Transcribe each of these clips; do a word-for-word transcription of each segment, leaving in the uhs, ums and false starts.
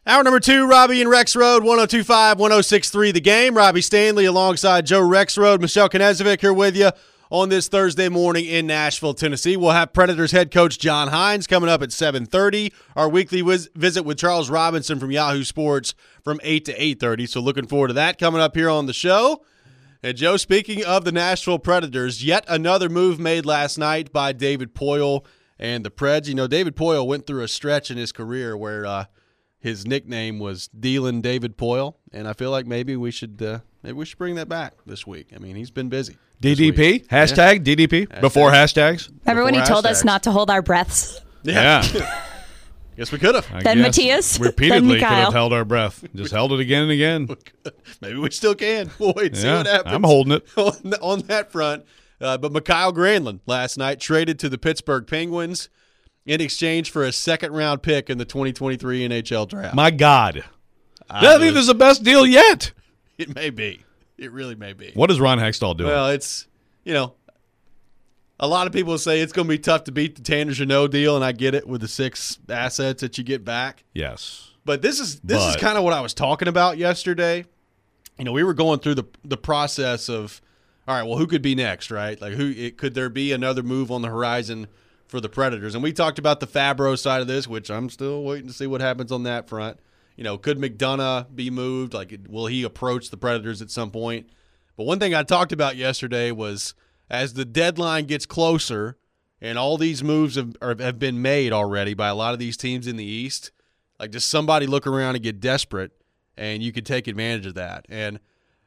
Hour number two, Robbie and Rexroad, one oh two point five, one oh six point three The Game. Robbie Stanley alongside Joe Rexroad. Michelle Knezovic here with you on this Thursday morning in Nashville, Tennessee. We'll have Predators head coach John Hynes coming up at seven thirty. Our weekly wiz- visit with Charles Robinson from Yahoo Sports from eight to eight thirty. So looking forward to that coming up here on the show. And Joe, speaking of the Nashville Predators, yet another move made last night by David Poile and the Preds. You know, David Poile went through a stretch in his career where uh, his nickname was Dealin' David Poile, and I feel like maybe we should uh, maybe we should bring that back this week. I mean, he's been busy. D D P? Week. Hashtag Yeah. D D P? Hashtag. Before hashtags? Remember when he Before told us hashtags. not to hold our breaths? Yeah. Yeah. Guess we could have. I Then guess Matthias, repeatedly then could have Mikhail. held our breath. Just held it again and again. Maybe we still can. We'll wait and see Yeah, what happens. I'm holding it. on, on that front. Uh, but Mikhail Granlund last night traded to the Pittsburgh Penguins in exchange for a second-round pick in the twenty twenty-three N H L draft. My God. I I think this is the best deal yet. It may be. It really may be. What is Ron Hextall doing? Well, it's, you know, a lot of people say it's going to be tough to beat the Tanner Jeannot deal, and I get it with the six assets that you get back. yes. But this is this is But- kind of what I was talking about yesterday. You know, we were going through the the process of, all right, well, who could be next, right? Like, who it, could there be another move on the horizon for the Predators? And we talked about the Fabro side of this, which I'm still waiting to see what happens on that front. You know, could McDonough be moved? Like, will he approach the Predators at some point? But one thing I talked about yesterday was as the deadline gets closer and all these moves have, are, have been made already by a lot of these teams in the East, like, just somebody look around and get desperate, and you could take advantage of that. And,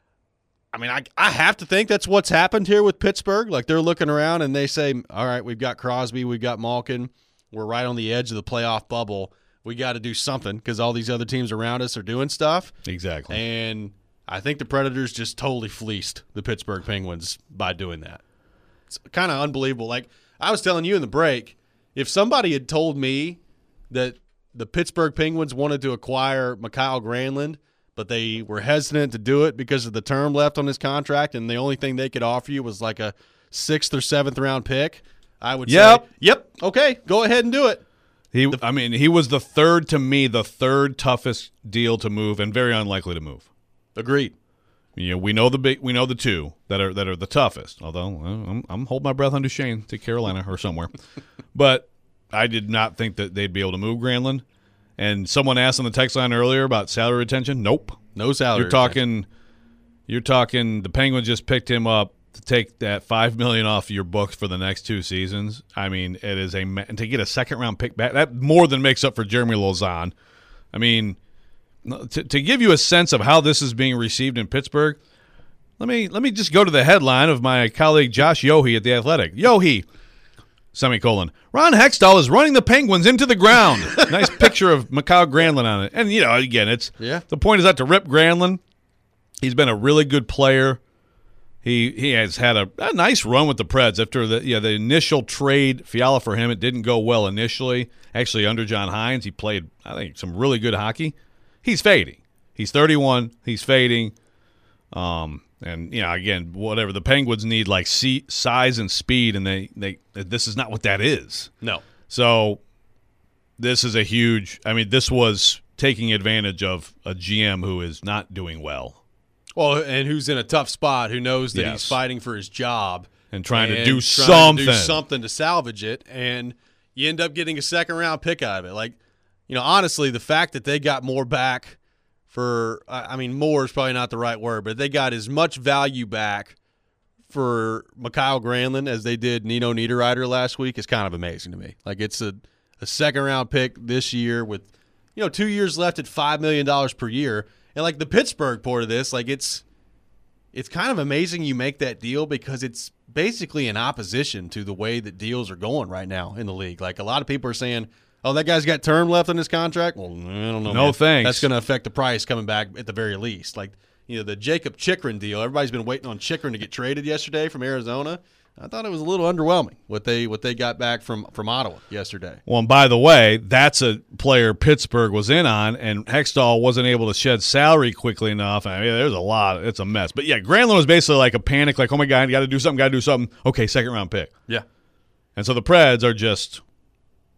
I mean, I, I have to think that's what's happened here with Pittsburgh. Like, they're looking around and they say, all right, we've got Crosby, we've got Malkin. We're right on the edge of the playoff bubble. We got to do something because all these other teams around us are doing stuff. Exactly. And I think the Predators just totally fleeced the Pittsburgh Penguins by doing that. It's kind of unbelievable. Like, I was telling you in the break, if somebody had told me that the Pittsburgh Penguins wanted to acquire Mikhail Granlund, but they were hesitant to do it because of the term left on his contract, and the only thing they could offer you was like a sixth or seventh round pick, I would Yep. say, yep, okay, go ahead and do it. He, I mean, he was the third, to me, the third toughest deal to move and very unlikely to move. Agreed. You know, we know the big, we know the two that are that are the toughest. Although uh, I'm, I'm holding my breath on Duchesne to Carolina or somewhere, but I did not think that they'd be able to move Granlund. And someone asked on the text line earlier about salary retention. Nope, No salary. you're talking, you're talking. The Penguins just picked him up to take that five million off your books for the next two seasons. I mean, it is a and to get a second round pick back. That more than makes up for Jeremy Lauzon. I mean. To, to give you a sense of how this is being received in Pittsburgh, let me let me just go to the headline of my colleague Josh Yohe at The Athletic. Yohe, semicolon, Ron Hextall is running the Penguins into the ground. Nice picture of Mikhail Granlund on it. And, you know, again, it's Yeah. the point is not to rip Granlund. He's been a really good player. He he has had a, a nice run with the Preds after the yeah, the initial trade Fiala for him. It didn't go well initially. Actually, under John Hynes, he played, I think, some really good hockey. He's fading. He's thirty-one. He's fading. Um, and, you know, again, whatever. The Penguins need, like, see, size and speed, and they, they this is not what that is. No. So this is a huge – I mean, this was taking advantage of a G M who is not doing well. Well, and who's in a tough spot, who knows that Yes. he's fighting for his job. And trying to and do trying something. To do something to salvage it, and you end up getting a second-round pick out of it. Like, you know, honestly, the fact that they got more back for, I mean, more is probably not the right word, but they got as much value back for Mikhail Granlund as they did Nino Niederreiter last week is kind of amazing to me. Like, it's a, a second-round pick this year with, you know, two years left at five million dollars per year. And, like, the Pittsburgh part of this, like, it's it's kind of amazing you make that deal because it's basically in opposition to the way that deals are going right now in the league. Like, a lot of people are saying, oh, that guy's got term left on his contract? Well, I don't know. No man. thanks. That's going to affect the price coming back at the very least. Like, you know, the Jacob Chikrin deal, everybody's been waiting on Chikrin to get traded yesterday from Arizona. I thought it was a little underwhelming what they what they got back from, from Ottawa yesterday. Well, and by the way, that's a player Pittsburgh was in on, and Hextall wasn't able to shed salary quickly enough. I mean, there's a lot. It's a mess. But, yeah, Granlund was basically like a panic, like, oh, my God, you got to do something, got to do something. Okay, second-round pick. Yeah. And so the Preds are just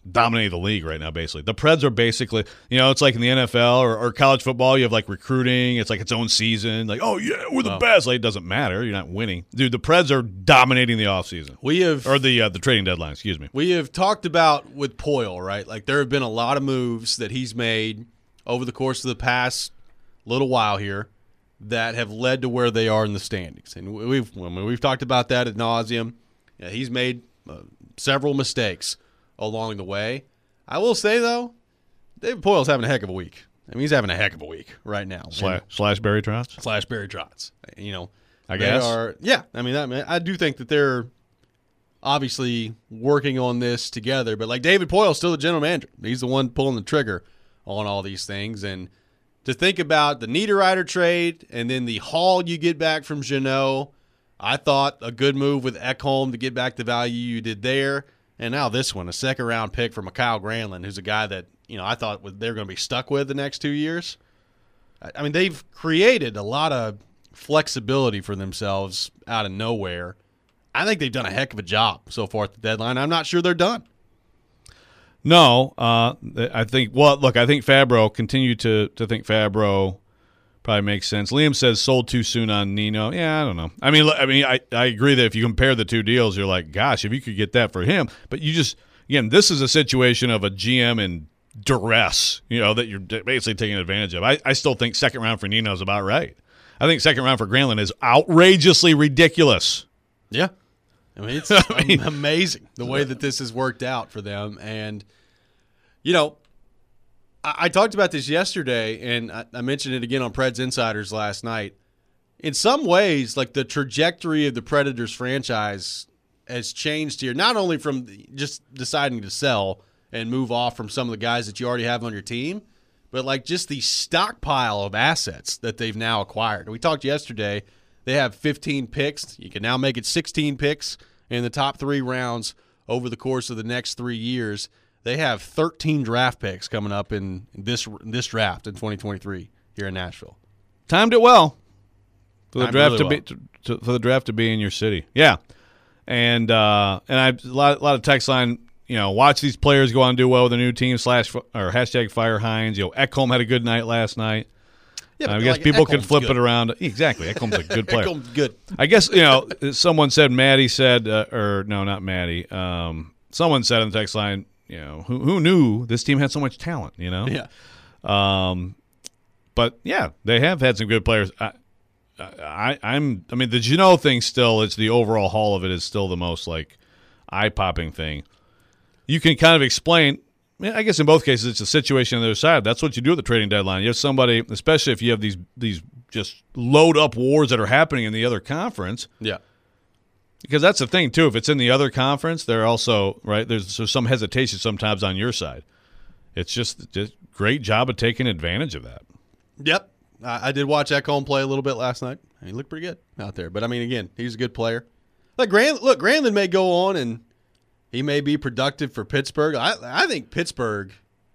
dominating the league right now, basically. The Preds are basically, you know, it's like in the N F L or, or college football, you have like recruiting. It's like its own season. Like, oh, yeah, we're the Wow. best. Like, it doesn't matter. You're not winning. Dude, the Preds are dominating the offseason. We have Or the uh, the trading deadline, excuse me. we have talked about with Poyle, right? Like there have been a lot of moves that he's made over the course of the past little while here that have led to where they are in the standings. And we've I mean, we've talked about that ad nauseum. Yeah, he's made uh, several mistakes along the way. I will say, though, David Poyle's having a heck of a week. I mean, he's having a heck of a week right now. Slash, slash Barry Trotz? Slash Barry Trotz. You know, I they guess. Are, yeah, I mean, that, I do think that they're obviously working on this together. But, like, David Poyle's still the general manager. He's the one pulling the trigger on all these things. And to think about the Niederreiter trade and then the haul you get back from Jeannot, I thought a good move with Ekholm to get back the value you did there. And now this one, a second-round pick for Mikhail Granlund, who's a guy that, you know, I thought they're going to be stuck with the next two years. I mean, they've created a lot of flexibility for themselves out of nowhere. I think they've done a heck of a job so far at the deadline. I'm not sure they're done. No, uh, I think, well, look, I think Fabro, continue to, to think Fabro probably makes sense. Liam says sold too soon on Nino. Yeah, I don't know. I mean, I mean, I, I agree that if you compare the two deals, you're like, gosh, if you could get that for him. But you just, again, this is a situation of a G M in duress, you know, that you're basically taking advantage of. I, I still think second round for Nino is about right. I think second round for Granlund is outrageously ridiculous. Yeah. I mean, it's I mean, amazing the way that this has worked out for them. And, you know, I, I talked about this yesterday, and I, I mentioned it again on Preds Insiders last night. In some ways, like the trajectory of the Predators franchise has changed here, not only from just deciding to sell and move off from some of the guys that you already have on your team, but like just the stockpile of assets that they've now acquired. We talked yesterday. They have fifteen picks. You can now make it sixteen picks in the top three rounds over the course of the next three years. They have thirteen draft picks coming up in this this draft in twenty twenty-three here in Nashville. Timed it well for the Timed draft really to well. be to, to, for the draft to be in your city. Yeah, and uh, and I a lot, a lot of text line. You know, watch these players go on and do well with the new team. Slash or hashtag Fire Hines. You know, Ekholm had a good night last night. Yeah, I but guess like, people can Ekholm's flip good. it around. Exactly, Ekholm's a good player. Ekholm's good. I guess, you know, someone said, Maddie said, uh, or no, not Maddie. Um, someone said on the text line, you know, who, who knew this team had so much talent, you know? Yeah. Um, but, yeah, they have had some good players. I, I, I'm, I mean, the Jeannot thing still, it's the overall haul of it is still the most, like, eye-popping thing. You can kind of explain, I guess in both cases, it's a situation on the other side. That's what you do at the trading deadline. You have somebody, especially if you have these these just load up wars that are happening in the other conference. Yeah. Because that's the thing too. If it's in the other conference, they're also right. There's, there's some hesitation sometimes on your side. It's just just great job of taking advantage of that. Yep. I, I did watch Ekholm play a little bit last night. He looked pretty good out there. But I mean, again, he's a good player. Like Grand, look, Granlund may go on and he may be productive for Pittsburgh. I I think Pittsburgh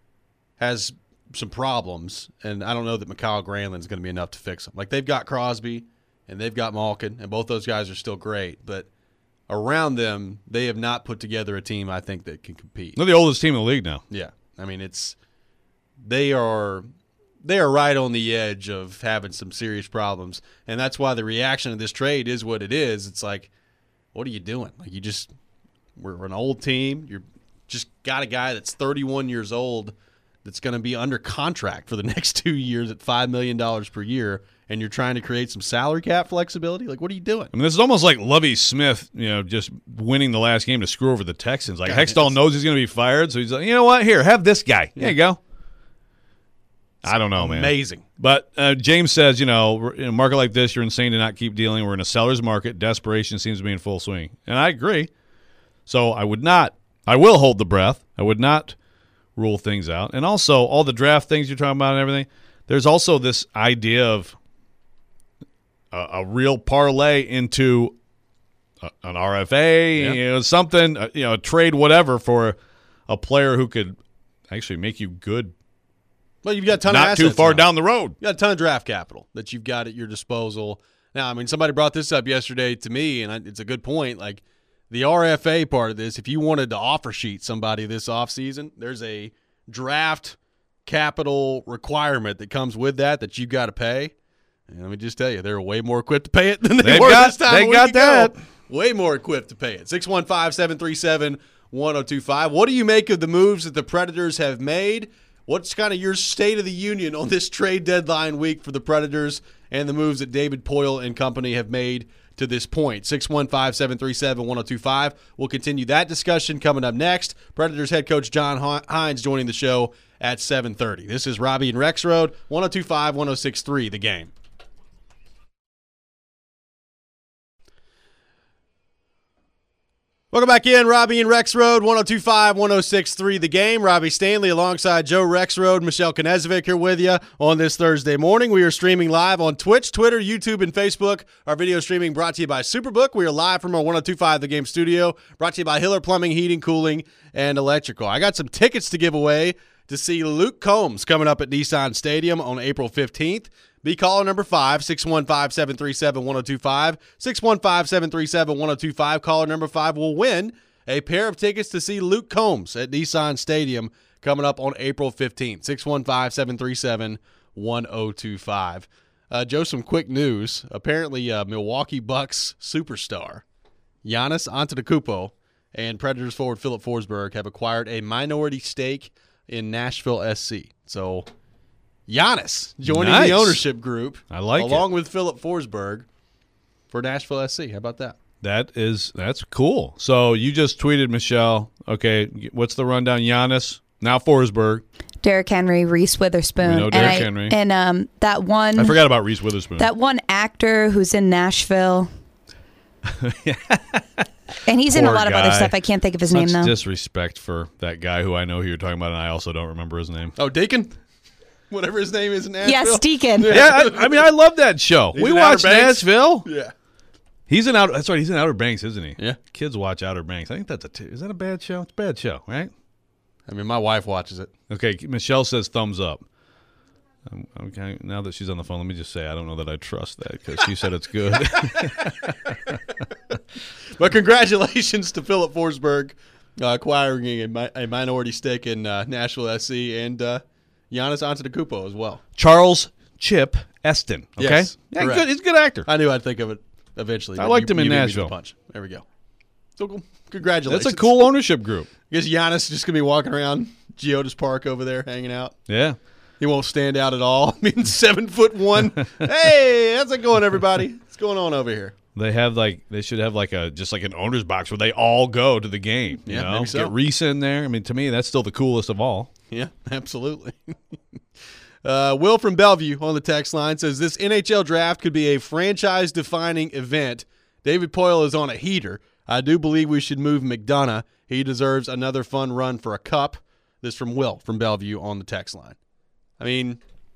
has some problems, and I don't know that Mikhail Granlund's going to be enough to fix them. Like, they've got Crosby, and they've got Malkin, and both those guys are still great. But around them, they have not put together a team, I think, that can compete. They're the oldest team in the league now. Yeah. I mean, it's they are they are right on the edge of having some serious problems, and that's why the reaction to this trade is what it is. It's like, what are you doing? Like, you just – we're an old team. You're just got a guy that's thirty-one years old that's going to be under contract for the next two years at five million dollars per year, and you're trying to create some salary cap flexibility? Like, what are you doing? I mean, this is almost like Lovie Smith, you know, just winning the last game to screw over the Texans. Like, God, Hextall yes. knows he's going to be fired, so he's like, you know what? Here, have this guy. There Yeah. you go. I don't know, man. Amazing. But uh, James says, you know, in a market like this, you're insane to not keep dealing. We're in a seller's market. Desperation seems to be in full swing. And I agree. So I would not, I will hold the breath. I would not rule things out. And also, all the draft things you're talking about and everything, there's also this idea of a, a real parlay into a, an R F A, Yeah. you know, something, uh, you know, a trade, whatever, for a player who could actually make you good Well, you've got a ton of not assets too far now. down the road. You got a ton of draft capital that you've got at your disposal. Now, I mean, somebody brought this up yesterday to me, and I, it's a good point. Like, the R F A part of this, if you wanted to offer sheet somebody this offseason, there's a draft capital requirement that comes with that that you got to pay. And let me just tell you, they're way more equipped to pay it than they They've were got, this time. They got that. Ago. Way more equipped to pay it. six one five, seven three seven, one oh two five. What do you make of the moves that the Predators have made? What's kind of your state of the union on this trade deadline week for the Predators and the moves that David Poile and company have made to this point? six one five, seven three seven, one oh two five. We'll continue that discussion coming up next. Predators head coach John Hynes joining the show at seven thirty. This is Robbie and Rex Road, one oh two five, one oh six three, The Game. Welcome back in, Robbie and Rex Road, one oh two five, one oh six three, The Game. Robbie Stanley alongside Joe Rexroad, Michelle Knezovic here with you on this Thursday morning. We are streaming live on Twitch, Twitter, YouTube, and Facebook. Our video streaming brought to you by Superbook. We are live from our one oh two five The Game studio, brought to you by Hiller Plumbing, Heating, Cooling, and Electrical. I got some tickets to give away to see Luke Combs coming up at Nissan Stadium on April fifteenth. Be caller number five, six one five, seven three seven, one oh two five, six one five, seven three seven, one oh two five. Caller number five will win a pair of tickets to see Luke Combs at Nissan Stadium coming up on April fifteenth, six one five, seven three seven, one oh two five. Uh, Joe, some quick news. Apparently, uh, Milwaukee Bucks superstar Giannis Antetokounmpo and Predators forward Philip Forsberg have acquired a minority stake in Nashville S C. So Giannis joining nice. the ownership group. I like along it. with Philip Forsberg for Nashville S C. How about that? That is that's cool. So you just tweeted, Michelle. Okay, what's the rundown? Giannis, now Forsberg. Derrick Henry, Reese Witherspoon. We know Derrick and I, Henry. And um, that one. I forgot about Reese Witherspoon. That one actor who's in Nashville. And he's in a lot guy. of other stuff. I can't think of his Such name, though. disrespect for that guy who I know who you're talking about, and I also don't remember his name. Oh, Deacon? Whatever his name is in Nashville? Yes, Deacon. Yeah, I, I mean, I love that show. He's we in watch Outer Banks? Nashville. Yeah. He's in Outer. That's right. He's in Outer Banks, isn't he? Yeah. Kids watch Outer Banks. I think that's a. T- is that a bad show? It's a bad show, right? I mean, my wife watches it. Okay. Michelle says thumbs up. Um, okay. Now that she's on the phone, let me just say I don't know that I trust that because she said it's good. But congratulations to Philip Forsberg uh, acquiring a, mi- a minority stake in uh, Nashville S C and uh, Giannis Antetokounmpo as well. Charles Chip Eston. Okay. Yes, yeah, correct. good. He's a good actor. I knew I'd think of it eventually. I but liked you, him in you beat me to the Nashville. Punch. There we go. So cool. Congratulations. That's a cool ownership group. I guess Giannis just going to be walking around Geodis Park over there hanging out. Yeah. He won't stand out at all. I mean, seven foot one. Hey, how's it going, everybody? What's going on over here? They have like they should have like a just like an owner's box where they all go to the game. You Yeah, know, maybe so. get Reese in there. I mean, to me, that's still the coolest of all. Yeah, absolutely. uh, Will from Bellevue on the text line says this N H L draft could be a franchise-defining event. David Poile is on a heater. I do believe we should move McDonough. He deserves another fun run for a cup. This from Will from Bellevue on the text line. I mean,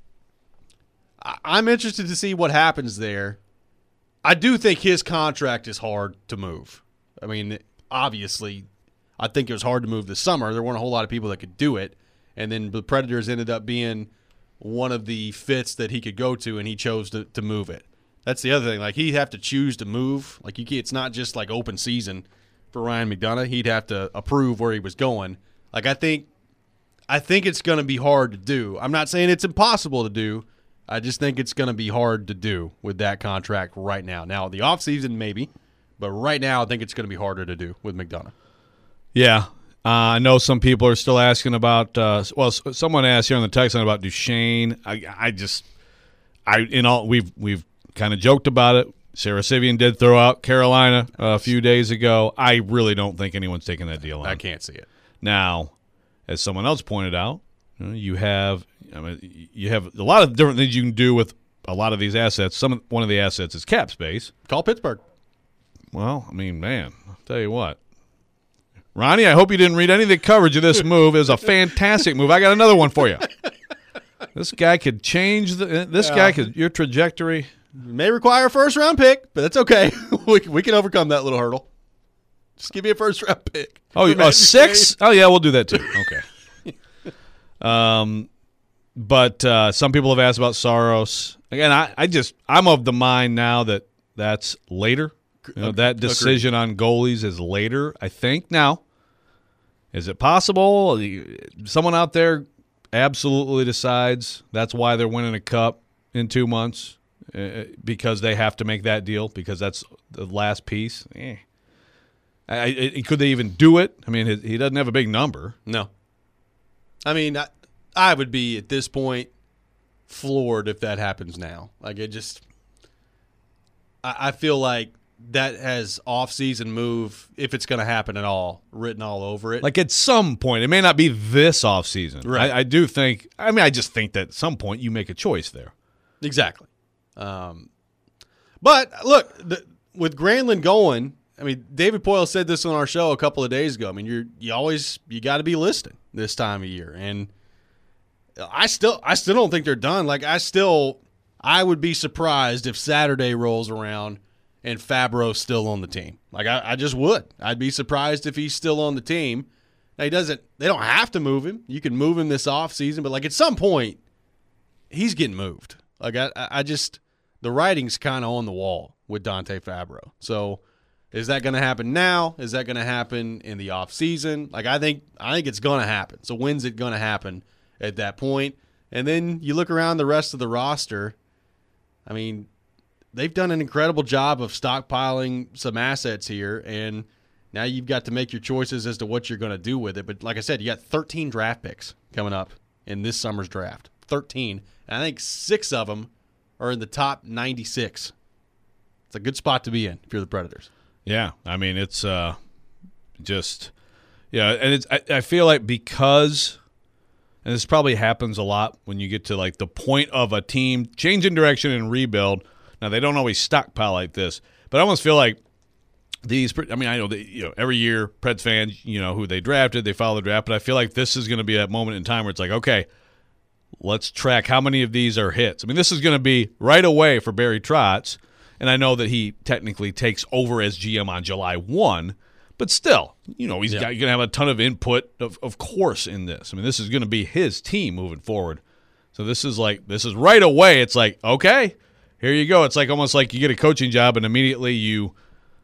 I- I'm interested to see what happens there. I do think his contract is hard to move. I mean, obviously, I think it was hard to move this summer. There weren't a whole lot of people that could do it. And then the Predators ended up being one of the fits that he could go to, and he chose to, to move it. That's the other thing. Like, he'd have to choose to move. Like, you can't, it's not just like open season for Ryan McDonough. He'd have to approve where he was going. Like, I think I think it's going to be hard to do. I'm not saying it's impossible to do. I just think it's going to be hard to do with that contract right now. Now, the offseason, maybe. But right now, I think it's going to be harder to do with McDonough. Yeah. Uh, I know some people are still asking about uh, – well, someone asked here on the text line about Duchesne. I, I just – I in all we've we've kind of joked about it. Sarah Sivian did throw out Carolina a few days ago. I really don't think anyone's taking that deal on. I can't see it. Now, as someone else pointed out, you know, you have I mean, you have a lot of different things you can do with a lot of these assets. Some one of the assets is cap space. Call Pittsburgh. Well, I mean, man, I'll tell you what. Ronnie, I hope you didn't read any of the coverage of this move. It was a fantastic move. I got another one for you. This guy could change the. This Yeah. guy could your trajectory. May require a first round pick, but that's okay. we we can overcome that little hurdle. Just give me a first round pick. Oh, For a six? Oh, yeah, we'll do that too. Okay. um, but uh, some people have asked about Saros. Again, I, I just I'm of the mind now that that's later You know, that decision on goalies is later, I think. Now, is it possible? Someone out there absolutely decides that's why they're winning a cup in two months uh, because they have to make that deal because that's the last piece. Eh. I, I, could they even do it? I mean, he doesn't have a big number. No. I mean, I, I would be at this point floored if that happens now. Like, it just – I feel like that has off-season move, if it's going to happen at all, written all over it. Like, at some point. It may not be this off-season. Right. I, I do think – I mean, I just think that at some point you make a choice there. Exactly. Um, but, look, the, with Granlund going – I mean, David Poyle said this on our show a couple of days ago. I mean, you're you always you got to be listening this time of year, and I still I still don't think they're done. Like I still I would be surprised if Saturday rolls around and Fabro's still on the team. Like I, I just would. I'd be surprised if he's still on the team. Now he doesn't. They don't have to move him. You can move him this offseason, but like at some point, he's getting moved. Like I I just the writing's kind of on the wall with Dante Fabro. So. Is that going to happen now? Is that going to happen in the off season? Like I think I think it's going to happen. So when's it going to happen at that point? And then you look around the rest of the roster. I mean, they've done an incredible job of stockpiling some assets here, and now you've got to make your choices as to what you're going to do with it. But like I said, you got thirteen draft picks coming up in this summer's draft. thirteen. And I think six of them are in the top ninety-six. It's a good spot to be in if you're the Predators. Yeah, I mean it's uh, just yeah, and it's I, I feel like because, and this probably happens a lot when you get to like the point of a team changing direction and rebuild. Now they don't always stockpile like this, but I almost feel like these. I mean, I know that you know every year Preds fans, you know who they drafted, they follow the draft, but I feel like this is going to be that moment in time where it's like, okay, let's track how many of these are hits. I mean, this is going to be right away for Barry Trotz. And I know that he technically takes over as G M on July first, but still, you know, he's yeah. got, you're going to have a ton of input, of, of course, in this. I mean, this is going to be his team moving forward. So this is like, this is right away. It's like, okay, here you go. It's like almost like you get a coaching job and immediately you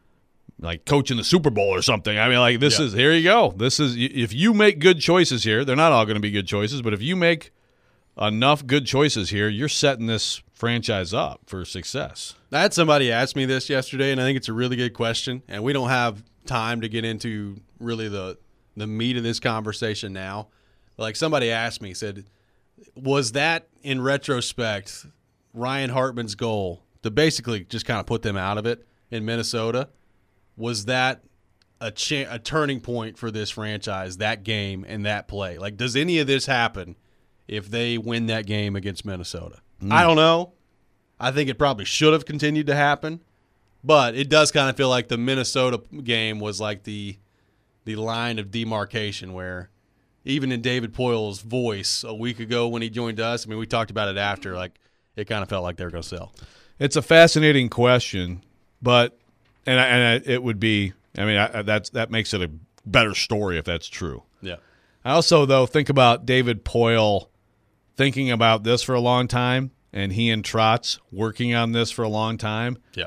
like coach in the Super Bowl or something. I mean, like this yeah. is, here you go. This is, if you make good choices here, they're not all going to be good choices, but if you make enough good choices here, you're setting this franchise up for success. I had somebody ask me this yesterday, and I think it's a really good question, and we don't have time to get into really the the meat of this conversation now. But like somebody asked me, said, was that, in retrospect, Ryan Hartman's goal to basically just kind of put them out of it in Minnesota? Was that a, cha- a turning point for this franchise, that game and that play? Like, does any of this happen if they win that game against Minnesota? Mm. I don't know. I think it probably should have continued to happen, but it does kind of feel like the Minnesota game was like the the line of demarcation where even in David Poyle's voice a week ago when he joined us, I mean, we talked about it after, like it kind of felt like they were going to sell. It's a fascinating question, but and I, and I, it would be, I mean, I, that's that makes it a better story if that's true. Yeah. I also, though, think about David Poyle thinking about this for a long time. And he and Trotz working on this for a long time. Yeah.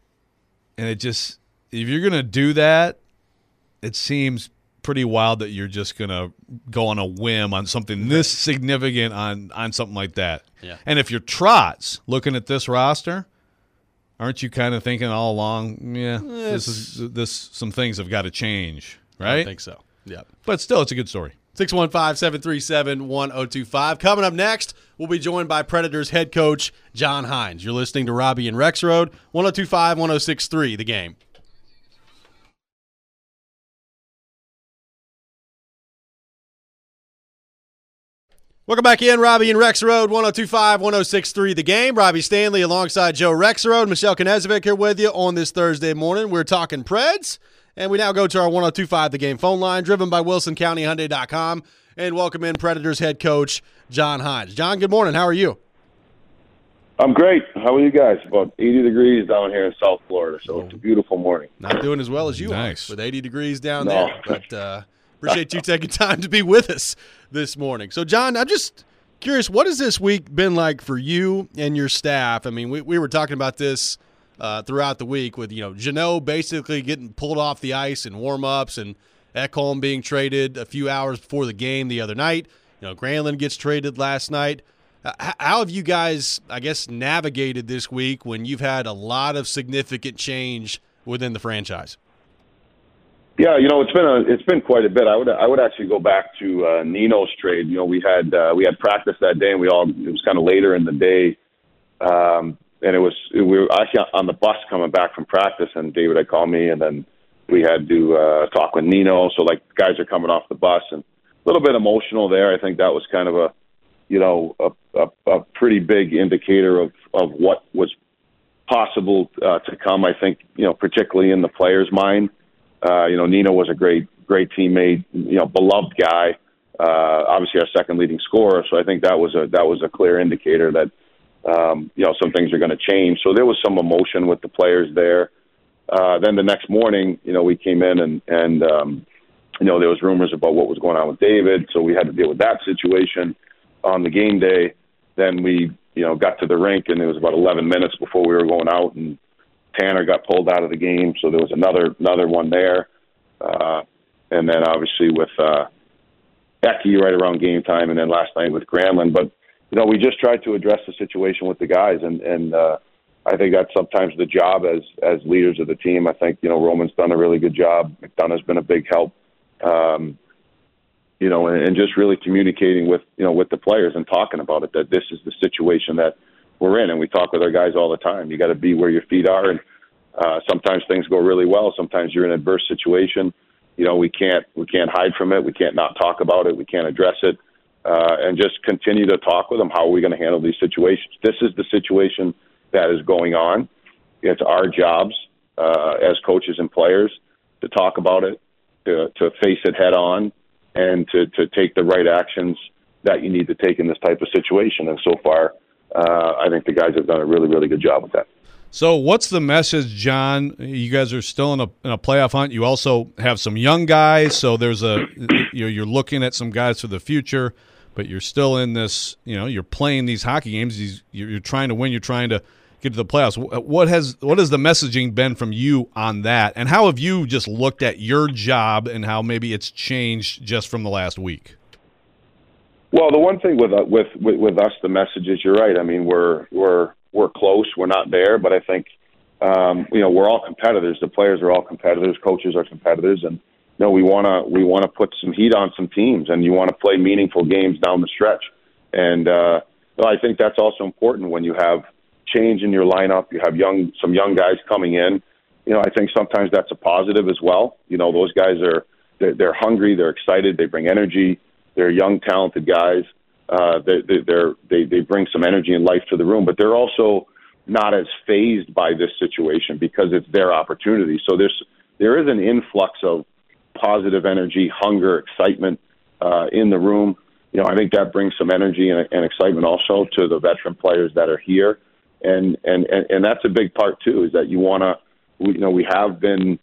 And it just, if you're going to do that, it seems pretty wild that you're just going to go on a whim on something this significant on, on something like that. Yeah. And if you're Trotz looking at this roster, aren't you kind of thinking all along, yeah, this is this some things have got to change, right? I think so. Yeah. But still, it's a good story. six one five, seven three seven, one oh two five. Coming up next, we'll be joined by Predators head coach John Hynes. You're listening to Robbie and Rexroad, one oh two five, one oh six three, The Game. Welcome back in, Robbie and Rexroad, one oh two five, one oh six three, The Game. Robbie Stanley alongside Joe Rexroad. Michelle Knezovic here with you on this Thursday morning. We're talking Preds. And we now go to our one oh two five The Game phone line, driven by Wilson County Hyundai dot com, and welcome in Predators head coach John Hynes. John, good morning. How are you? I'm great. How are you guys? About eighty degrees down here in South Florida, so it's a beautiful morning. Not doing as well as you nice. are with eighty degrees down no. there, but uh, appreciate you taking time to be with us this morning. So, John, I'm just curious, what has this week been like for you and your staff? I mean, we, we were talking about this uh, throughout the week with, you know, Jeannot basically getting pulled off the ice in warm-ups and Ekholm being traded a few hours before the game the other night. You know, Granlund gets traded last night. Uh, how have you guys, I guess, navigated this week when you've had a lot of significant change within the franchise? Yeah, you know, it's been a, it's been quite a bit. I would I would actually go back to uh, Nino's trade. You know, we had uh, we had practice that day, and we all it was kind of later in the day, um, and it was we were actually on the bus coming back from practice, and David had called me, and then we had to uh, talk with Nino. So like guys are coming off the bus, and a little bit emotional there. I think that was kind of a you know, a, a, a pretty big indicator of, of what was possible uh, to come, I think, you know, particularly in the player's mind. Uh, you know, Nino was a great, great teammate, you know, beloved guy, uh, obviously our second leading scorer. So I think that was a, that was a clear indicator that, um, you know, some things are going to change. So there was some emotion with the players there. Uh, then the next morning, you know, we came in and, and um, you know, there was rumors about what was going on with David. So we had to deal with that situation on the game day. Then we, you know, got to the rink, and it was about eleven minutes before we were going out, and Tanner got pulled out of the game. So there was another another one there. Uh, and then obviously with uh, Becky right around game time, and then last night with Granlund. But, you know, we just tried to address the situation with the guys, and, and uh, I think that's sometimes the job as as leaders of the team. I think, you know, Roman's done a really good job. McDonough's been a big help. Um, you know, and, and just really communicating with, you know, with the players and talking about it, that this is the situation that we're in. And we talk with our guys all the time. You got to be where your feet are. And uh, sometimes things go really well. Sometimes you're in an adverse situation. You know, we can't, we can't hide from it. We can't not talk about it. We can't address it, uh, and just continue to talk with them. How are we going to handle these situations? This is the situation that is going on. It's our jobs uh, as coaches and players to talk about it, to, to face it head on, and to, to take the right actions that you need to take in this type of situation. And so far, uh, I think the guys have done a really, really good job with that. So what's the message, John? You guys are still in a, in a playoff hunt. You also have some young guys, so there's a you're, you're looking at some guys for the future, but you're still in this, you know, you're playing these hockey games. These, you're, you're trying to win. You're trying to get to the playoffs. What has what has the messaging been from you on that, and how have you just looked at your job and how maybe it's changed just from the last week? Well, the one thing with uh, with, with with us, the message is, you're right. I mean, we're we're we're close. We're not there, but I think um, you know, we're all competitors. The players are all competitors. Coaches are competitors, and you know, we wanna we wanna put some heat on some teams, and you want to play meaningful games down the stretch. And uh, well, I think that's also important when you have change in your lineup. You have young some young guys coming in. You know, I think sometimes that's a positive as well. You know, those guys are they're, they're hungry, they're excited, they bring energy. They're young, talented guys. Uh, they, they, they're, they they bring some energy and life to the room, but they're also not as fazed by this situation because it's their opportunity. So there's there is an influx of positive energy, hunger, excitement uh, in the room. You know, I think that brings some energy and, and excitement also to the veteran players that are here, and and and, and that's a big part too. Is that you want to, you know, we have been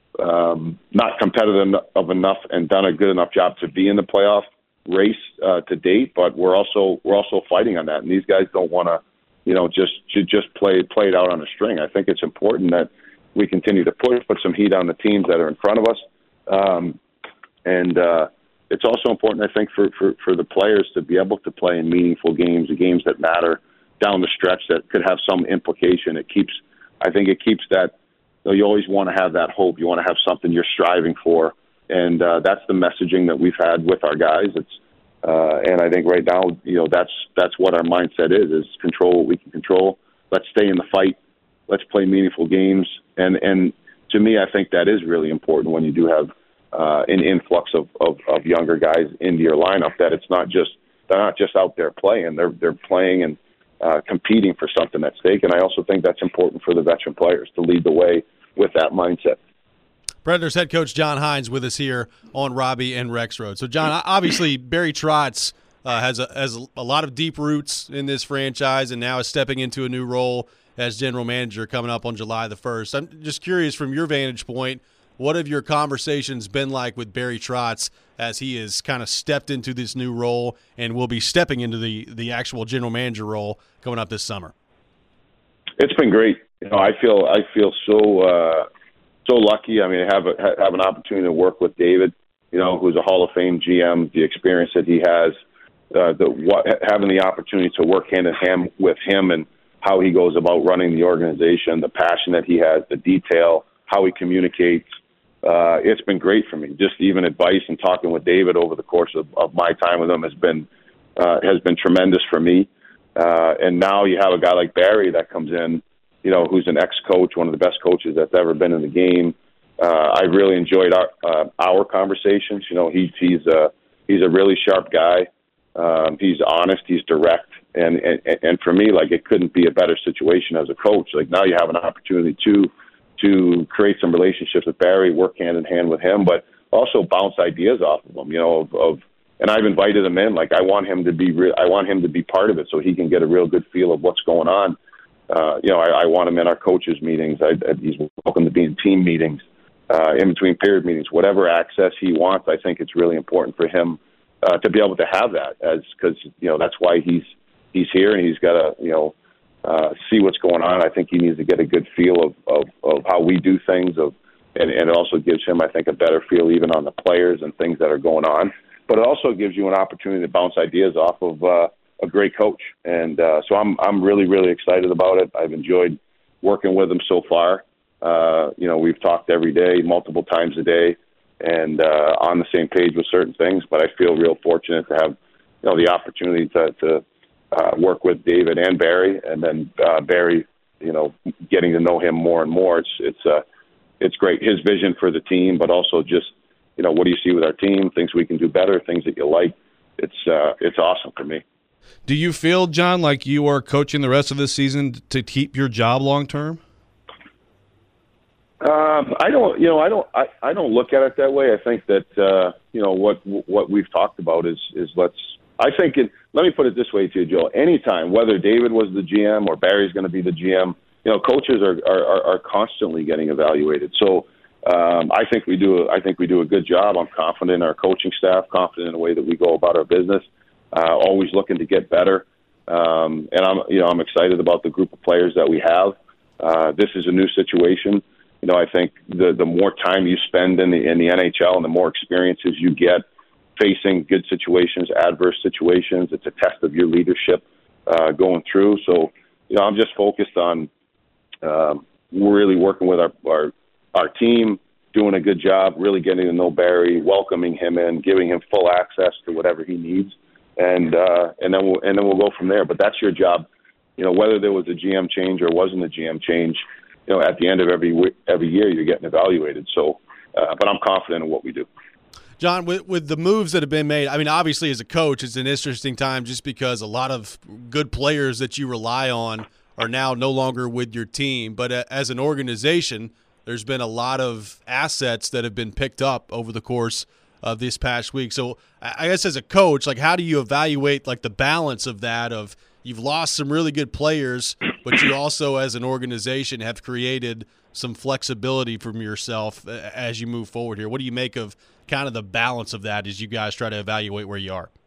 um, not competitive of enough and done a good enough job to be in the playoff race uh, to date, but we're also we're also fighting on that, and these guys don't want to, you know, just to just play play it out on a string. I think it's important that we continue to push, put some heat on the teams that are in front of us, um, and uh, it's also important, I think, for, for for the players to be able to play in meaningful games, the games that matter down the stretch that could have some implication. It keeps, I think, it keeps that. You know, you always want to have that hope. You want to have something you're striving for. And uh, that's the messaging that we've had with our guys. It's uh, and I think right now, you know, that's that's what our mindset is: is control what we can control. Let's stay in the fight. Let's play meaningful games. And and to me, I think that is really important when you do have uh, an influx of, of, of younger guys into your lineup. That it's not just they're not just out there playing; they're they're playing and uh, competing for something at stake. And I also think that's important for the veteran players to lead the way with that mindset. Predators head coach John Hynes with us here on Robbie and Rexroad. So, John, obviously Barry Trotz uh, has a, has a lot of deep roots in this franchise, and now is stepping into a new role as general manager coming up on July the first. I'm just curious, from your vantage point, what have your conversations been like with Barry Trotz as he has kind of stepped into this new role and will be stepping into the the actual general manager role coming up this summer? It's been great. you know, I feel I feel so uh, so lucky. I mean, I have a, have an opportunity to work with David, you know, who's a Hall of Fame G M. The experience that he has, uh, the what, having the opportunity to work hand in hand with him and how he goes about running the organization, the passion that he has, the detail, how he communicates. Uh, it's been great for me. Just even advice and talking with David over the course of, of my time with him has been uh, has been tremendous for me. Uh, and now you have a guy like Barry that comes in, you know, who's an ex-coach, one of the best coaches that's ever been in the game. Uh, I really enjoyed our uh, our conversations. You know, he, he's a he's a really sharp guy. Um, he's honest. He's direct. And, and and for me, like, it couldn't be a better situation as a coach. Like, now you have an opportunity to to create some relationships with Barry, work hand in hand with him, but also bounce ideas off of him. You know, of, of and I've invited him in. Like, I want him to be re- I want him to be part of it so he can get a real good feel of what's going on. Uh, you know, I, I want him in our coaches' meetings. I, I, he's welcome to be in team meetings, uh, in between period meetings, whatever access he wants. I think it's really important for him uh, to be able to have that, as because you know that's why he's he's here and he's got to you know uh, see what's going on. I think he needs to get a good feel of, of, of how we do things, of and, and it also gives him, I think, a better feel even on the players and things that are going on. But it also gives you an opportunity to bounce ideas off of uh, a great coach. And uh, so I'm I'm really, really excited about it. I've enjoyed working with him so far. Uh, you know, we've talked every day, multiple times a day, and uh, on the same page with certain things. But I feel real fortunate to have, you know, the opportunity to, to uh, work with David and Barry, and then uh, Barry, you know, getting to know him more and more. It's it's uh, it's great. His vision for the team, but also just, you know, what do you see with our team? Things we can do better, things that you like. It's uh, it's awesome for me. Do you feel, John, like you are coaching the rest of this season to keep your job long term? Um, I don't, you know, I don't, I, I don't look at it that way. I think that uh, you know what what we've talked about is is let's. I think it. Let me put it this way to you, Joe. Anytime, whether David was the G M or Barry's going to be the G M, you know, coaches are are, are constantly getting evaluated. So um, I think we do. A, I think we do a good job. I'm confident in our coaching staff, confident in the way that we go about our business. Uh, always looking to get better, um, and I'm, you know, I'm excited about the group of players that we have. Uh, this is a new situation. You know, I think the the more time you spend in the in the N H L and the more experiences you get facing good situations, adverse situations, it's a test of your leadership uh, going through. So, you know, I'm just focused on um, really working with our, our our team, doing a good job, really getting to know Barry, welcoming him in, giving him full access to whatever he needs. And uh, and then we'll and then we'll go from there. But that's your job, you know. Whether there was a G M change or wasn't a G M change, you know, at the end of every every year you're getting evaluated. So, uh, but I'm confident in what we do. John, with, with the moves that have been made, I mean, obviously as a coach, it's an interesting time just because a lot of good players that you rely on are now no longer with your team. But uh, as an organization, there's been a lot of assets that have been picked up over the course of this past week. So I guess as a coach, like, how do you evaluate like the balance of that, of you've lost some really good players, but you also as an organization have created some flexibility from yourself as you move forward here? What do you make of kind of the balance of that as you guys try to evaluate where you are?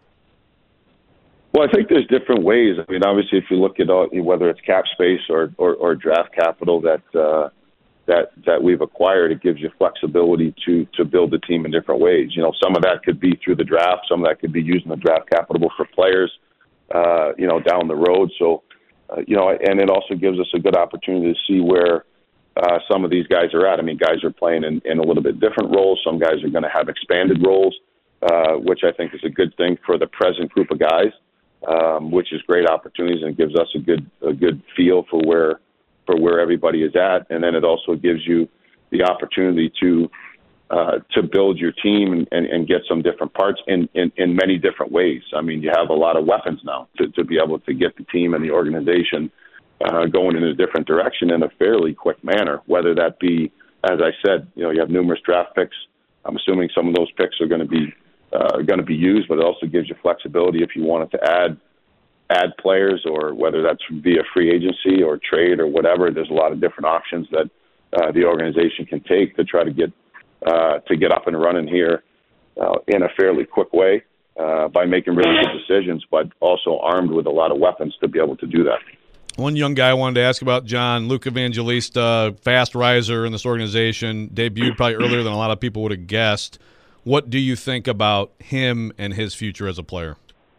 Well, I think there's different ways. I mean, obviously, if you look at all, whether it's cap space or, or, or draft capital that uh, that that we've acquired, it gives you flexibility to to build the team in different ways. You know, some of that could be through the draft, some of that could be using the draft capital for players, uh, you know, down the road. So, uh, you know, and it also gives us a good opportunity to see where uh, some of these guys are at. I mean, guys are playing in, in a little bit different roles. Some guys are going to have expanded roles, uh, which I think is a good thing for the present group of guys, um, which is great opportunities and gives us a good a good feel for where. for where everybody is at, and then it also gives you the opportunity to uh, to build your team and, and, and get some different parts in, in, in many different ways. I mean, you have a lot of weapons now to, to be able to get the team and the organization uh, going in a different direction in a fairly quick manner, whether that be, as I said, you know, you have numerous draft picks. I'm assuming some of those picks are going to be uh, going to be used, but it also gives you flexibility if you wanted to add add players, or whether that's via free agency or trade or whatever. There's a lot of different options that uh, the organization can take to try to get uh, to get up and running here uh, in a fairly quick way uh, by making really good decisions, but also armed with a lot of weapons to be able to do that. One young guy I wanted to ask about, John, Luke Evangelista, fast riser in this organization, debuted probably earlier than a lot of people would have guessed. What do you think about him and his future as a player?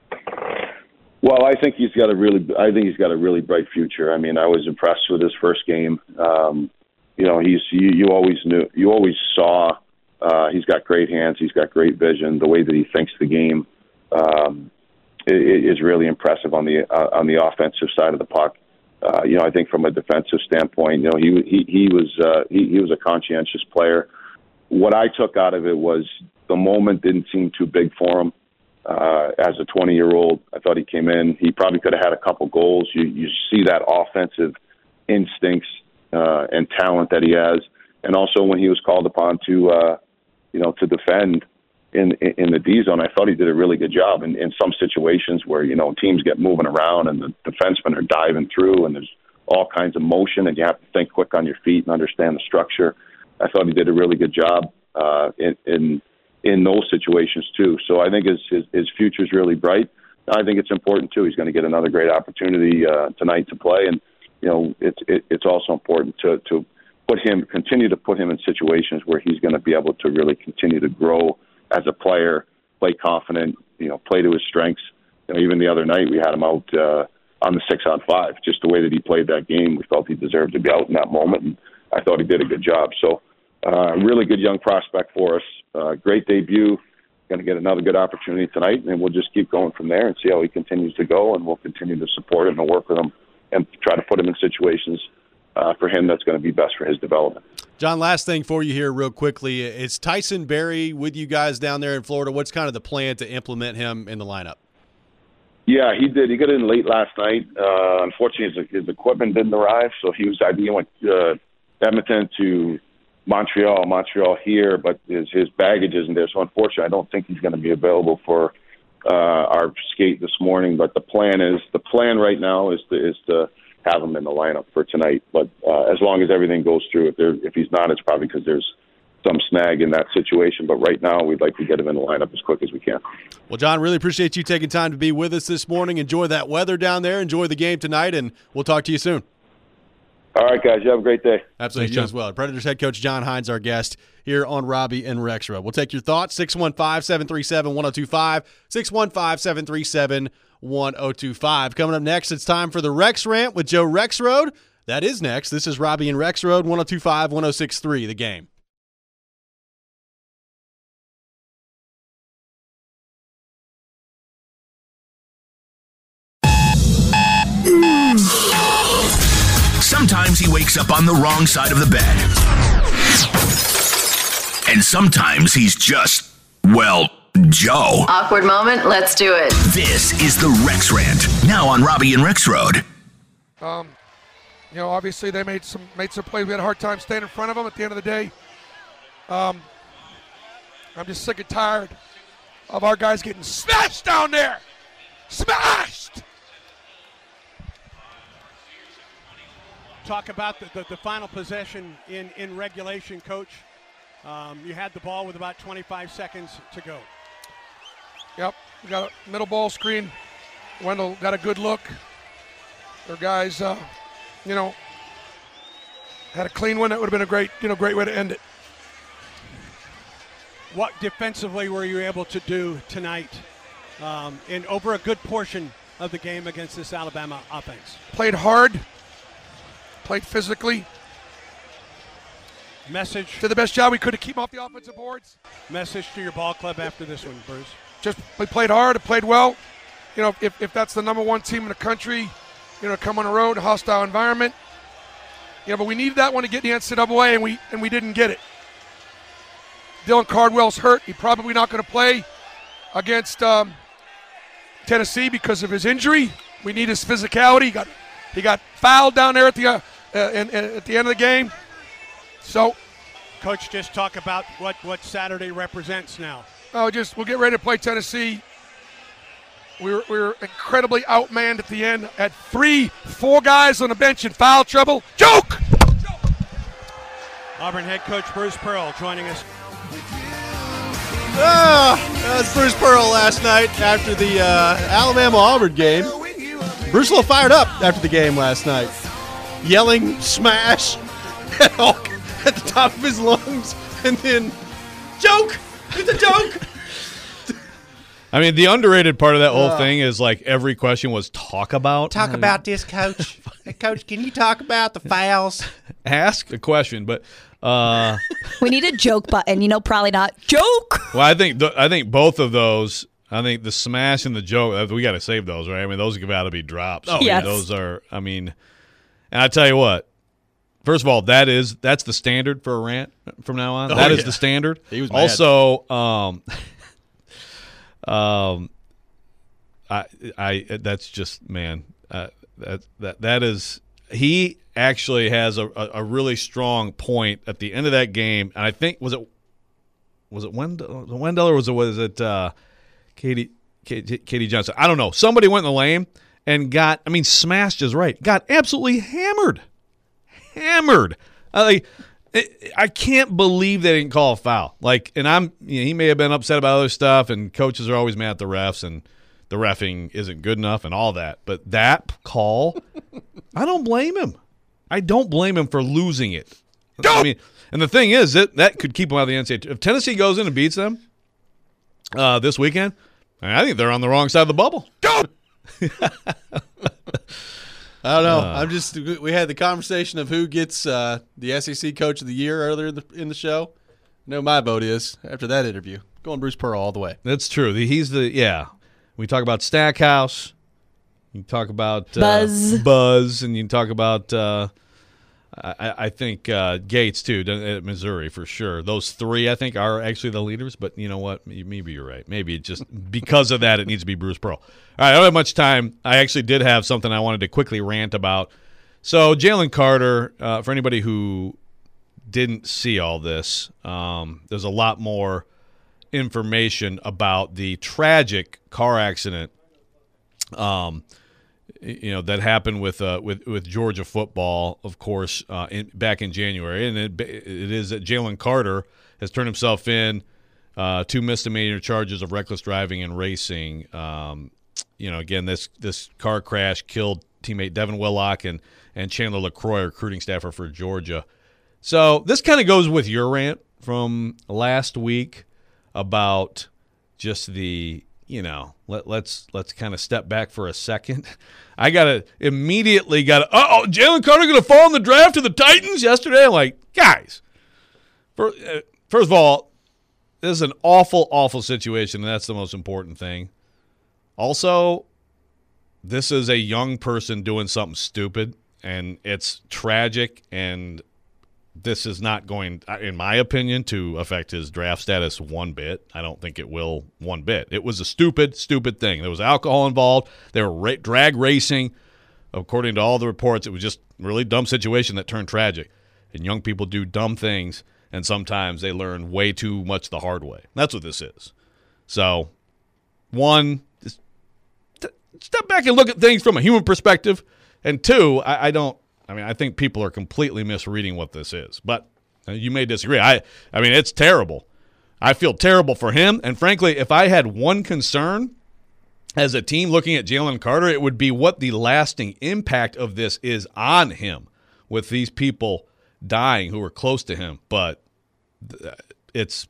Well, I think he's got a really, I think he's got a really bright future. I mean, I was impressed with his first game. Um, you know, he's you, you always knew, you always saw. Uh, he's got great hands. He's got great vision. The way that he thinks the game um, is really impressive on the uh, on the offensive side of the puck. Uh, you know, I think from a defensive standpoint, you know, he he he was uh, he, he was a conscientious player. What I took out of it was the moment didn't seem too big for him. Uh, as a twenty-year-old, I thought he came in. He probably could have had a couple goals. You you see that offensive instincts uh, and talent that he has, and also when he was called upon to uh, you know to defend in in the D zone, I thought he did a really good job. In, in some situations where you know teams get moving around and the defensemen are diving through, and there's all kinds of motion, and you have to think quick on your feet and understand the structure. I thought he did a really good job uh, in. in in those situations too. So I think his, his, his future is really bright. I think it's important too. He's going to get another great opportunity uh, tonight to play. And, you know, it's, it, it's also important to, to put him, continue to put him in situations where he's going to be able to really continue to grow as a player, play confident, you know, play to his strengths. You know, even the other night we had him out uh, on the six on five, just the way that he played that game. We felt he deserved to be out in that moment. And I thought he did a good job. So, Uh, really good young prospect for us. Uh, great debut. Going to get another good opportunity tonight, and we'll just keep going from there and see how he continues to go, and we'll continue to support him and work with him and try to put him in situations uh, for him that's going to be best for his development. John, last thing for you here real quickly. Is Tyson Barrie with you guys down there in Florida? What's kind of the plan to implement him in the lineup? Yeah, he did. He got in late last night. Uh, unfortunately, his, his equipment didn't arrive, so he was I think he went uh, Edmonton to Montreal, Montreal here, but his his baggage isn't there. So unfortunately, I don't think he's going to be available for uh, our skate this morning. But the plan is the plan right now is to is to have him in the lineup for tonight. But uh, as long as everything goes through, if there if he's not, it's probably because there's some snag in that situation. But right now, we'd like to get him in the lineup as quick as we can. Well, John, really appreciate you taking time to be with us this morning. Enjoy that weather down there. Enjoy the game tonight, and we'll talk to you soon. All right, guys. You have a great day. Absolutely. You as well. Predators head coach John Hynes, our guest here on Robbie and Rexroad. We'll take your thoughts. six one five, seven three seven, one oh two five. six one five, seven three seven, one oh two five. Coming up next, it's time for the Rex Rant with Joe Rexroad. That is next. This is Robbie and Rexroad, one oh two five, one oh six three, The Game. Sometimes he wakes up on the wrong side of the bed. And sometimes he's just, well, Joe. Awkward moment, let's do it. This is the Rex Rant, now on Robbie and Rexroad. Um, you know, obviously they made some made some plays. We had a hard time staying in front of them at the end of the day. Um, I'm just sick and tired of our guys getting smashed down there. Smashed! Talk about the, the, the final possession in, in regulation, Coach. Um, you had the ball with about twenty-five seconds to go. Yep, we got a middle ball screen. Wendell got a good look. Their guys, uh, you know, had a clean one. That would have been a great, you know, great way to end it. What defensively were you able to do tonight um, in over a good portion of the game against this Alabama offense? Played hard. Played physically. Message. Did the best job we could to keep them off the offensive boards. Message to your ball club after this one, Bruce. Just we played hard, played well. You know, if, if that's the number one team in the country, you know, come on the road, a hostile environment. You know, but we needed that one to get the N C double A, and we and we didn't get it. Dylan Cardwell's hurt. He's probably not going to play against um, Tennessee because of his injury. We need his physicality. He got he got fouled down there at the uh, uh, in, in, at the end of the game. So, Coach, just talk about what, what Saturday represents now. Oh, just we'll get ready to play Tennessee. We were, we were incredibly outmanned at the end. Had three, four guys on the bench in foul trouble. Joke! Auburn head coach Bruce Pearl joining us. Ah, that was Bruce Pearl last night after the uh, Alabama-Auburn game. Bruce a little fired up after the game last night, yelling "smash" at, all, at the top of his lungs, and then joke. It's a joke. I mean, the underrated part of that whole uh, thing is like every question was talk about. Talk about this, coach. Hey, coach, can you talk about the fouls? Ask a question, but uh, we need a joke button. You know, probably not joke. Well, I think th- I think both of those. I think the smash and the joke. We got to save those, right? I mean, those have got to be drops. Oh, yes. Those are. I mean, and I tell you what. First of all, that is that's the standard for a rant from now on. Oh, that yeah. is the standard. He was mad. Also. Um, Um, I, I, that's just man. Uh, that that that is. He actually has a, a, a really strong point at the end of that game, and I think was it was it Wendell, Wendell or was it was it uh, Katie, Katie Katie Johnson? I don't know. Somebody went in the lane and got. I mean, smashed is right. Got absolutely hammered, hammered. I like. I can't believe they didn't call a foul. Like, and I'm, you know, he may have been upset about other stuff, and coaches are always mad at the refs, and the reffing isn't good enough, and all that. But that call, I don't blame him. I don't blame him for losing it. Don't. I mean, and the thing is that that could keep him out of the N C double A. If Tennessee goes in and beats them uh, this weekend, I think they're on the wrong side of the bubble. Don't. I don't know. Uh, I'm just. We had the conversation of who gets uh, the S E C Coach of the Year earlier in the, in the show. I know my vote is after that interview. Going Bruce Pearl all the way. That's true. He's the yeah. We talk about Stackhouse. You talk about uh, Buzz, Buzz, and you talk about. Uh, I, I think uh, Gates too at Missouri for sure. Those three I think are actually the leaders. But you know what? Maybe you're right. Maybe it just because of that it needs to be Bruce Pearl. All right, I don't have much time. I actually did have something I wanted to quickly rant about. So Jalen Carter, uh, for anybody who didn't see all this, um, there's a lot more information about the tragic car accident um, you know, that happened with uh, with with Georgia football, of course, uh, in, back in January. And it, it is that Jalen Carter has turned himself in uh, two misdemeanor charges of reckless driving and racing. Um You know, again, this this car crash killed teammate Devin Willock and, and Chandler LaCroix, recruiting staffer for Georgia. So this kind of goes with your rant from last week about just the, you know, let, let's let's kind of step back for a second. I got to immediately got to, oh, Jalen Carter going to fall in the draft to the Titans yesterday? I'm like, guys, for, uh, first of all, this is an awful, awful situation, and that's the most important thing. Also, this is a young person doing something stupid, and it's tragic, and this is not going, in my opinion, to affect his draft status one bit. I don't think it will one bit. It was a stupid, stupid thing. There was alcohol involved. They were ra- drag racing. According to all the reports, it was just a really dumb situation that turned tragic. And young people do dumb things, and sometimes they learn way too much the hard way. That's what this is. So, one, just t- step back and look at things from a human perspective. And two, I, I don't, I mean, I think people are completely misreading what this is. But you may disagree. I, I mean, it's terrible. I feel terrible for him. And frankly, if I had one concern as a team looking at Jalen Carter, it would be what the lasting impact of this is on him with these people dying who are close to him. But it's,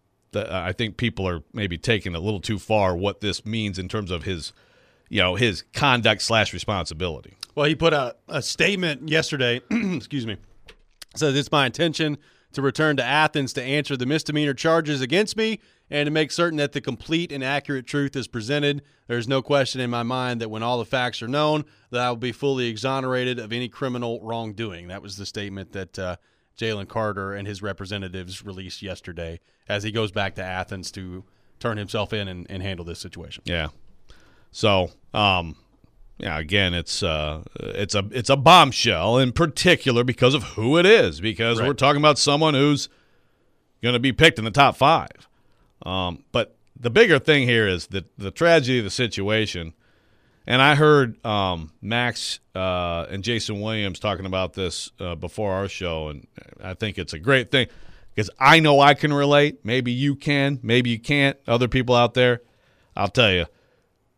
I think people are maybe taking a little too far what this means in terms of his, you know, his conduct slash responsibility. Well, he put out a statement yesterday, excuse me, says it's my intention to return to Athens to answer the misdemeanor charges against me and to make certain that the complete and accurate truth is presented. There's no question in my mind that when all the facts are known, that I will be fully exonerated of any criminal wrongdoing. That was the statement that uh, Jalen Carter and his representatives released yesterday as he goes back to Athens to turn himself in and, and handle this situation. Yeah. So, um, yeah, again, it's uh, it's a it's a bombshell in particular because of who it is. Because right. we're talking about someone who's going to be picked in the top five. Um, but the bigger thing here is the the tragedy of the situation. And I heard um, Max uh, and Jason Williams talking about this uh, before our show, and I think it's a great thing because I know I can relate. Maybe you can, maybe you can't. Other people out there, I'll tell you.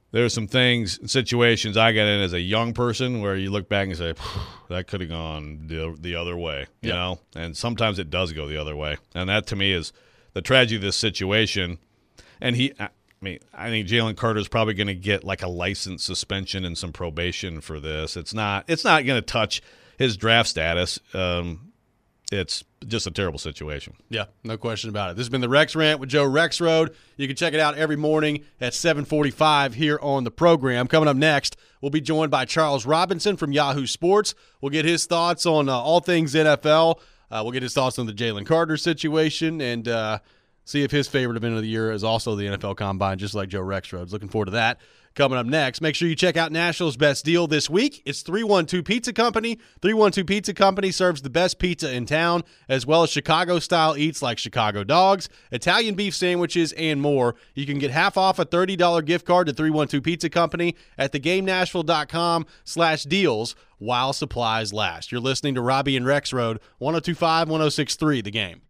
there's some things, situations I got in as a young person where you look back and say, that could have gone the, the other way, you yeah. know? And sometimes it does go the other way. And that, to me, is the tragedy of this situation. And he, I mean, I think Jalen Carter's probably going to get like a license suspension and some probation for this. It's not, it's not going to touch his draft status. Um, it's just a terrible situation. Yeah, no question about it. This has been the Rex Rant with Joe Rexrode. You can check it out every morning at seven forty-five here on the program. Coming up next, we'll be joined by Charles Robinson from Yahoo Sports. We'll get his thoughts on uh, all things N F L. Uh, we'll get his thoughts on the Jalen Carter situation and uh, see if his favorite event of the year is also the N F L Combine, just like Joe Rexrode's. Looking forward to that. Coming up next, make sure you check out Nashville's best deal this week. It's three one two Pizza Company. three one two Pizza Company serves the best pizza in town, as well as Chicago-style eats like Chicago dogs, Italian beef sandwiches, and more. You can get half off a thirty dollars gift card to three one two Pizza Company at theGameNashville.com slash deals while supplies last. You're listening to Robbie and Rexrode, one oh two point five, one oh six point three The Game.